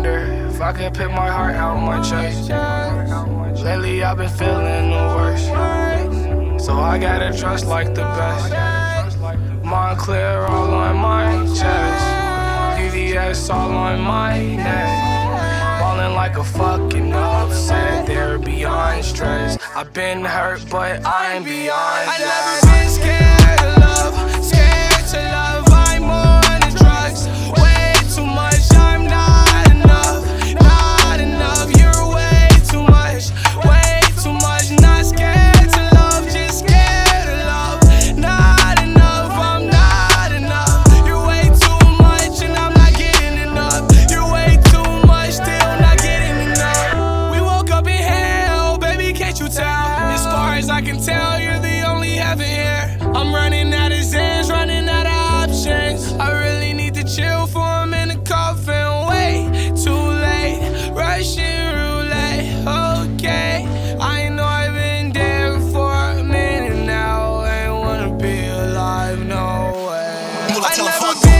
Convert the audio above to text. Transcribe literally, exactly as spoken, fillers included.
wonder if I could pick my heart out my chest. Lately I've been feeling the worst, so I gotta trust like the best. Mind clear all on my chest, V V S all on my neck. Ballin' like a fucking upset, they're beyond stress. I've been hurt, but I'm beyond that. I never been scared of love, scared to love. I'm more than drugs, way too much. I'm not enough, not enough. You're way too much, way too much. Not scared to love, just scared of love. Not enough, I'm not enough. You're way too much and I'm not getting enough. You're way too much, still not getting enough. We woke up in hell, baby, can't you tell? As far as I can tell, you're the only heaven here. I'm running out of Zans, running out of options. I really need to chill for a minute, coffin. Way too late, Russian roulette. Okay, I know I've been there for a minute now. I ain't wanna be alive, no way. I never